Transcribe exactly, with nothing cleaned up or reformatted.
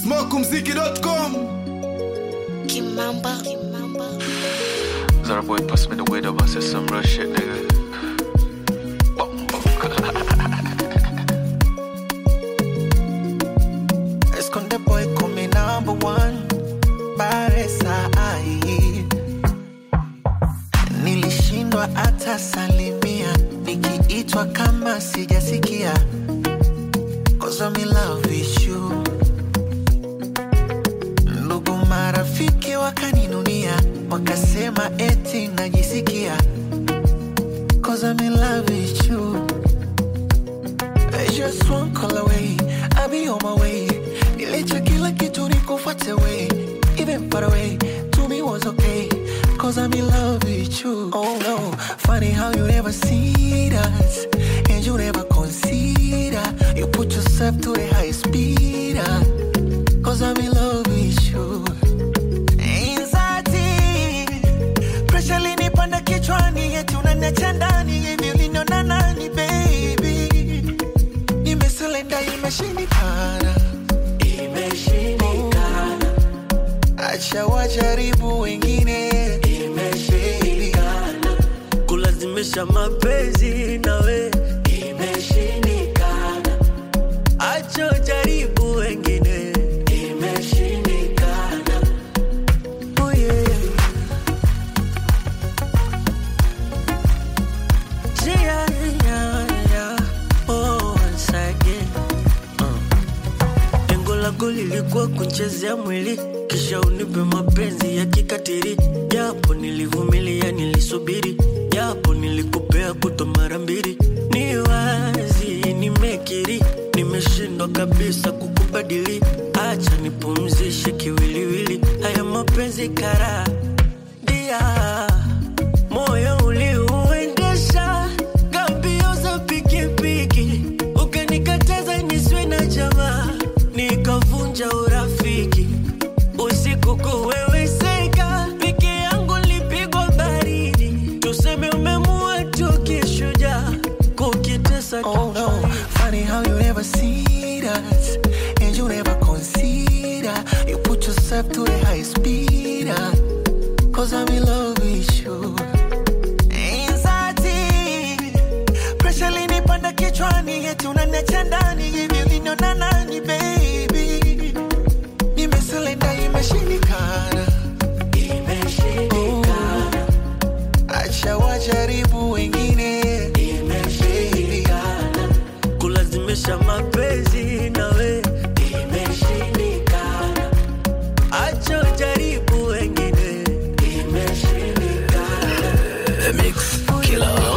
smokumziki dot com. Kimamba, Kimamba. Zara boy pass me the weed up, I said some real shit, nigga. Esconde boy come number one. Baresa ai. Nilishindwa hata salimia, nikiitwa kama sijasikia. Cause I'm in love with you. Ndugu marafiki wakaninunia, wakasema eti najisikia. Cause I'm in love with you. Just one call away, I'll be on my way. Nilicha kila kitu nikufuate way. Even far away, to me was okay. Cause I'm in love with you. Oh no, funny how you never see us, and you never consider. You put yourself to the highest speed. Cause I'm in love with you. Anxiety, pressure linipanda kichwani, eti unaniacha ndani, hivi uliniona nani baby? Nimeselenda imeshindikana, imeshindikana. Acha wajaribu wengine, imeshindikana. Kulazimisha mapenzi nawe, imeshindikana. Acha wajaribu wengine, imeshindikana. Oh yeah. Yeah, yeah, yeah. Oh, once again. Lengo lako lilikuwa kunchezea mwili, kisha unipe mapenzi ya kikatiri. Japo nilivumilia, nilisubiri, japo nilikupea kuto mara mbili. Ni wazi nimekiri, nimeshindwa kabisa kukubadili. Acha nipumzishe kiwiliwili, haya mapenzi kara dia. Moyo uliuendesha gambio za pikipiki, ukanikataza nisiwe na jamaa, nikavunja urafiki. Usiku kuweweseka, peke yangu lipigwa baridi. Tuseme umemua tu kishujaa, kukitesa tu. Oh no, funny how you never see us, and you never consider. You put yourself to the high speed. Cause I'm in love with you. Anxiety, pressure linipanda kichwani, eti unaniacha ndani, hivi uliniona nani baby? Nimeselenda imeshindikana, imeshindikana. Acha wajaribu wengine, imeshindikana. Kulazimisha mapenzi nawe, imeshindikana. Acha wajaribu wengine, imeshindikana. The Mix Killer.